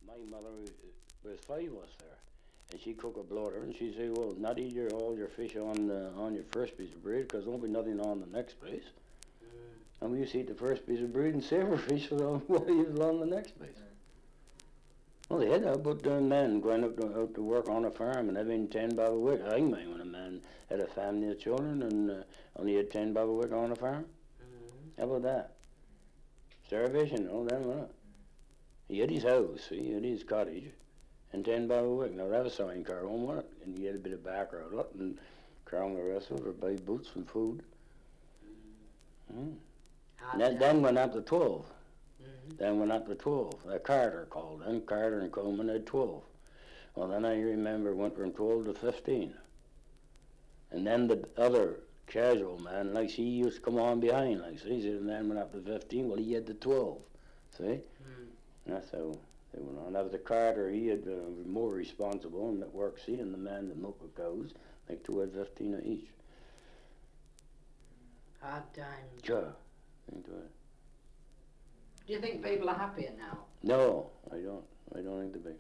My mother was five of us there, and she cook a bloater, and she say, well, not eat all your fish on your first piece of bread, because there'll be nothing on the next piece. And we used to eat the first piece of bread and save our fish for what he was on the next piece. Well, they had that, but the men going out to work on a farm and having 10 bob a week. I mind when a man had a family of children and only had 10 bob a week on a farm. How about that? Starvation, all that, wasn't it? He had his house, he had his cottage, and 10 bob a week. Now that was something Carl wanted, and he had a bit of back out of it, and Carl and the rest of it would buy boots and food. Then went up to 12. Then went up to 12. Carter called then. Carter and Coleman had 12. Well, then I remember went from 12 to 15. And then the other casual man, like, he used to come on behind, like, see, and then went up to 15. Well, he had the 12. See? That's how they went on. That was the Carter. He had more responsible and at work, see, and the man that milked the cows, like, two had 15 of each. Hard times. Sure. Into it. Do you think people are happier now? No, I don't. I don't think they be.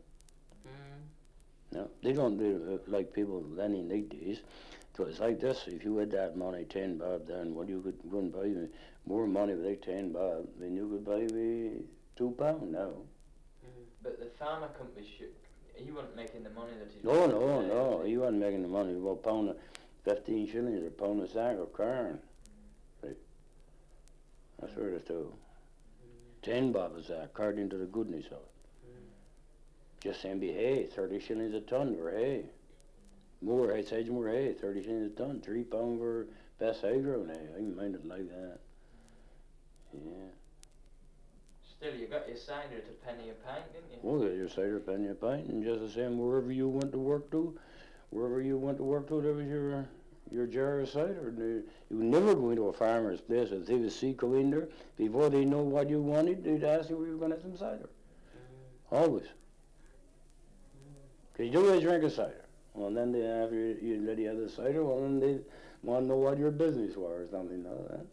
No, they don't do like people then in the days. So it's like this: if you had that money, 10 bob, then well, you could go and buy more money with that 10 bob than you could buy with £2 now. But the farmer company he wasn't making the money that he. No, he wasn't making the money. Well, pound of 15 shillings or pound a sack of corn. Right. That's where it's to. 10 bob a sack, according to the goodness of it. Just saying be hay, 30 shillings a ton for hay. More hay, Sedgemore hay, 30 shillings a ton, £3 for best hydro hay. I can mind it like that. Yeah. Still, you got your cider at a penny a pint, didn't you? Well, you got your cider penny a pint, and just the same wherever you went to work to, there was your jar of cider. You never go into a farmer's place if they would see go in there, before they know what you wanted, they'd ask you where you were going to have some cider. Always. Because you always drink a cider. Well, then after you let you have the cider, well, then they want to know what your business was or something like that.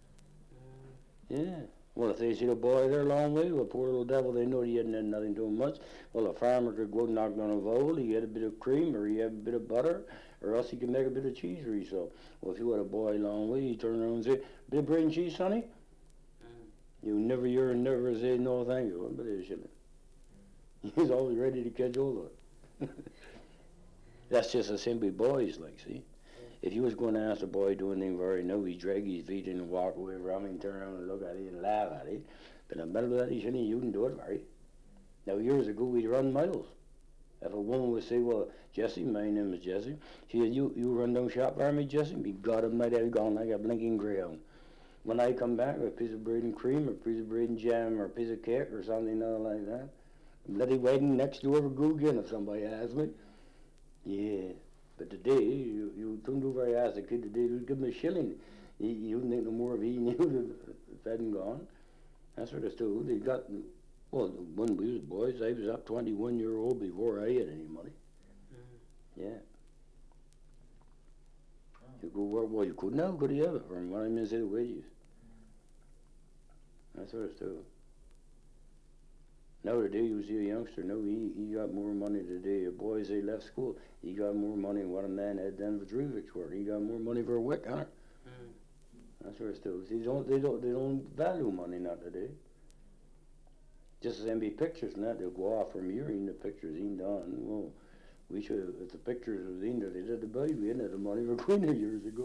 Yeah. Well, if they see the boy there a long way, well, poor little devil, they know he hadn't had nothing to him much. Well, a farmer could go knock down a vole, he had a bit of cream, or he had a bit of butter, or else he could make a bit of cheese for himself. Well, if you had a boy a long way, he'd turn around and say, bit of bread and cheese, sonny? You never hear and never say no thank you, but it shouldn't. He's always ready to catch hold of it. That's just a simple boys, like, see? If you was going to ask a boy do anything very new, he'd drag his feet in and walk away from him, turn around and look at it and laugh at it. But in the middle of that, you couldn't do it, Mary. Now, years ago, we'd run miles. If a woman would say, well, Jesse, my name is Jesse, she said, you run down shop for me, Jesse? Be God, I might have gone like a blinking greyhound. When I come back with a piece of bread and cream, or a piece of bread and jam, or a piece of cake, or something like that, bloody wedding next door for go again if somebody asks me. Yeah. But today, you don't do very ask a kid today, you'd give him a shilling. You wouldn't think no more of he knew if that hadn't gone. That's what it's do. They got, well, when we was boys, I was up 21-year-old before I had any money. Yeah. You go work, well, you couldn't have, could you have it from what I mean, say the wages. That's what it's do. Now today you see a youngster, no, he got more money today. Boys, they left school, he got more money than what a man had done for Druvix work. He got more money for a wick, huh? That's where it's do. See, they don't value money not today. Just as them be pictures and that, they'll go off from here, and the pictures ain't done. Well, we should, if the pictures was in there, they did the buy, we hadn't had the money for Queen years ago.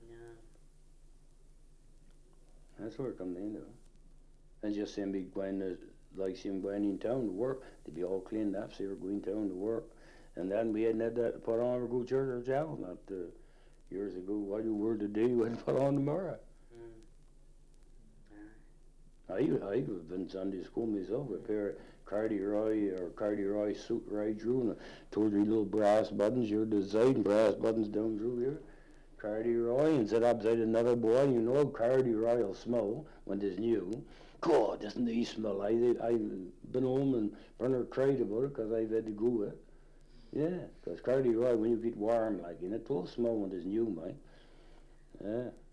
That's where it comes into. And just them be going to, like see them going in town to work, they'd be all cleaned up, so they were going town to work. And then we hadn't had that to put on or go to church or chapel, not years ago. What you were today, you hadn't put on tomorrow. I've been Sunday school myself, a pair of corduroy suit right through, and told you little brass buttons, you're the side, and brass buttons down through here. Corduroy, and set upside another boy, you know, corduroy will smell when it's new. God, doesn't he smell? I've been home and been her cried about it because I've had to go with it. Yeah, because corduroy, when you get warm like in it, will smell when it's new, mate. Yeah.